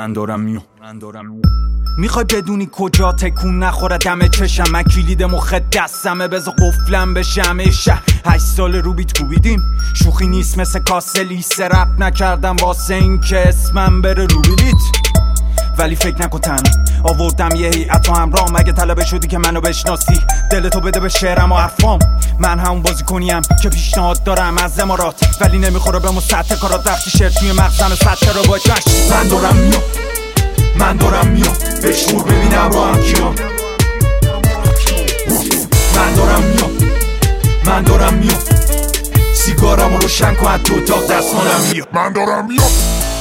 من دارم میام. میخوای بدونی کجا تکون نخوره دم چشم؟ من کلید مخ دستمه، بذار قفلم بشم. 8 سال رو بیت کوبیدیم، شوخی نیست مثل کاسه لیسه. رپ نکردم واسه این که اسمم بره رو بلیت، ولی فکر نکن تنها آوردم یه هیئت و همراه. مگه طلبه شدی که منو بشناسی؟ دلتو بده به شعرم و حرفام. من همون بازی کنیم که پیشنهاد دارم از امارات، ولی نمیخوره به سطح کارات. وقتی شعر توی مغزم سطح رو باید بش. من دارم میام، من دارم میام، بشمور ببینم با هم کیام. من دارم میام، من دارم میام، سیگارم رو روشن کن از تو اتاق دستمالم میام. من دارم میام.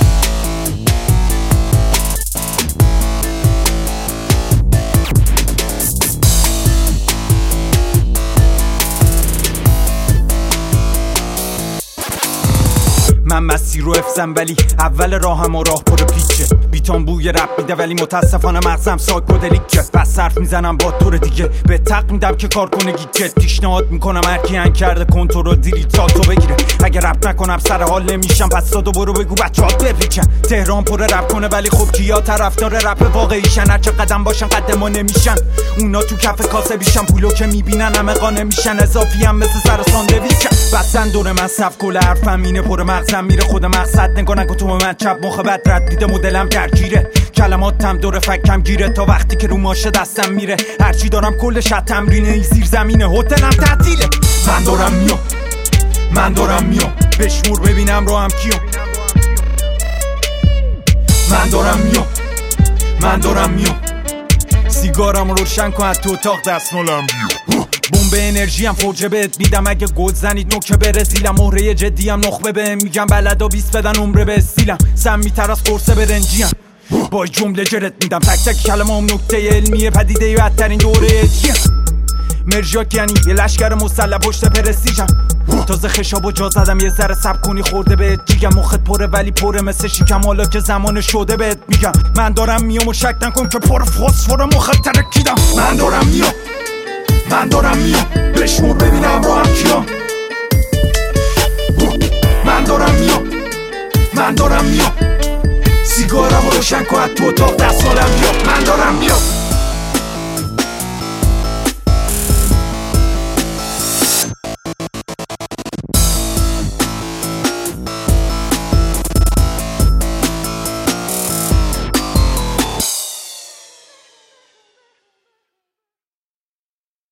من مسیر رو افزم ولی اول راهم و راه پر پیچه. بیتام بوی رپ میده ولی متاسفانه مغزم سایکودلیکه. بس حرف میزنم با طور دیگه، به تق میدم که کار کنه گیجت. پیشنهاد میکنم هرکی هنگ کرده کنترل دیلیتاتو بگیره. اگه رپ نکنم سر حال نمیشم، پس دادو برو بگو بچه‌ها بپیچن. تهران پر رپ کنه ولی خب کیا طرفدار رپ واقعیشن؟ هر چه قدم باشن قد ما نمیشن. اونا تو کف کاسه بیشن، پولو که میبینن همه قانه میشن. اضافی هم مثل سر ساندویچن. بسن دور من صف کل حرفم اینه پر مغزم میره. خود مقصد نگاه نکن تو من چپ مخ بد رد دیده مدلم درگیره. کلماتم دور فکم گیره تا وقتی که رو ماشه دستم میره. هرچی دارم کلش تمرینه، این زیر زمینه هتلم تعطیله. من دارم میام، من دارم میام، بشمور ببینم رو هم کیام. من دارم میام، من دارم میام، سیگارم رو روشن کن از تو اتاق دستمالم بیام. بمب انرژی هم فرجه بهت میدم اگه گل زنید نوکه بره زیلم. مهره جدی هم نخبه بهم میگم بلدا 20 بدن عمره به استیلم. سمی‌تر از قرصه برنجی هم با جمله جرت میدم. تک تک کلمه هم نکته علمیه، پدیده بدترین دوره اجیه. مرژاک یعنی یه لشکر مسلح پشت پرستیجم. تازه خشاب و جا زدم یه ذره سب کنی خورده بهت جیگم. مخت پره ولی پره مثل شیکم، حالا که زمان شده بهت میگم. من دارم میام و شک نکن که پر فسفر مخت ترکیدم. من دارم میام، من دارم میام، بشمور ببینم رو هم کیام. من دارم میام، من دارم میام، سیگارم رو روشن کن از تو اتاق دستمالم بیام. من دارم میام.